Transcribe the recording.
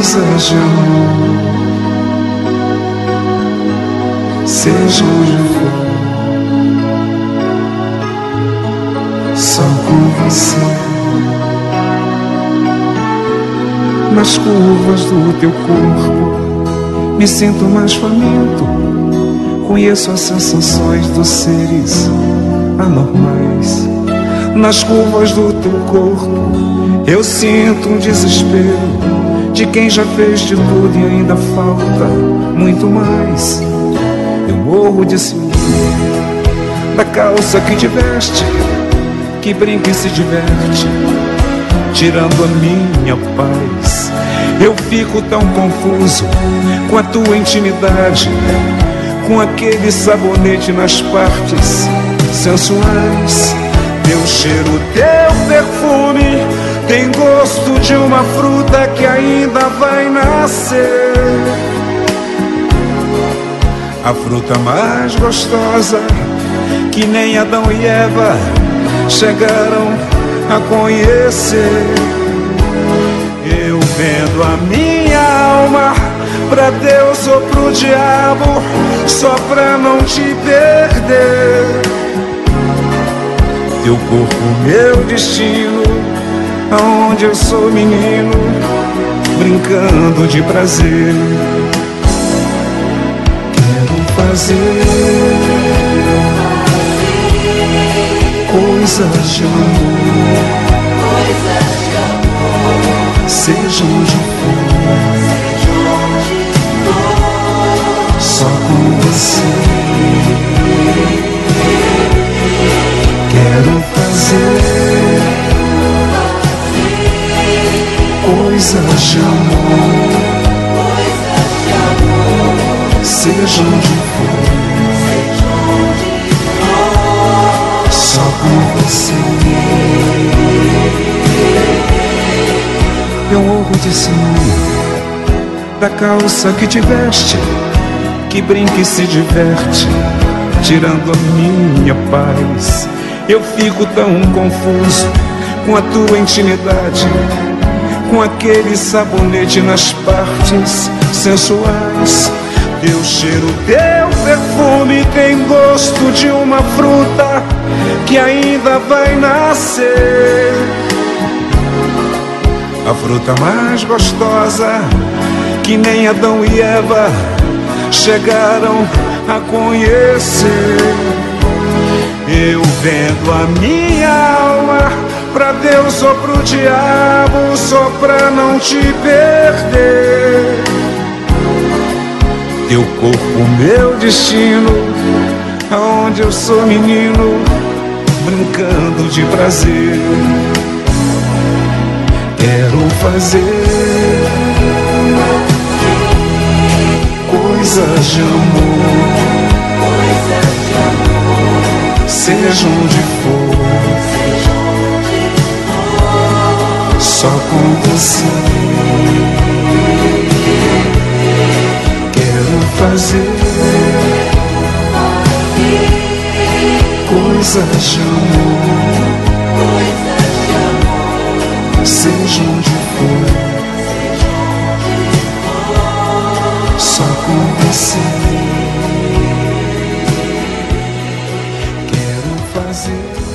coisas de amor, seja onde for, só com você. Nas curvas do teu corpo me sinto mais faminto, conheço as sensações dos seres anormais. Nas curvas do teu corpo eu sinto um desespero de quem já fez de tudo e ainda falta muito mais. Eu morro de ciúme da calça que te veste, que brinca e se diverte, tirando a minha paz. Eu fico tão confuso com a tua intimidade, com aquele sabonete nas partes sensuais. Teu cheiro, teu perfume tem gosto de uma fruta que ainda vai nascer. A fruta mais gostosa que nem Adão e Eva chegaram a conhecer. Eu vendo a minha alma pra Deus ou pro diabo, só pra não te perder. Teu corpo, meu destino, aonde eu sou menino, brincando de prazer. Quero fazer coisas de amor, seja onde for, só com você. Quero fazer coisas de amor, seja onde for, só com você. Eu morro de ciúme da calça que te veste, que brinca e se diverte, tirando a minha paz. Eu fico tão confuso com a tua intimidade, com aquele sabonete nas partes sensuais. Teu cheiro, teu perfume tem gosto de uma fruta que ainda vai nascer. A fruta mais gostosa que nem Adão e Eva chegaram a conhecer. Eu vendo a minha alma pra Deus ou pro diabo, só pra não te perder. Teu corpo, meu destino, aonde eu sou menino, brincando de prazer. Quero fazer coisas de amor, seja onde for, só com você. Quero fazer coisas de amor, seja onde for, só com você. Quero fazer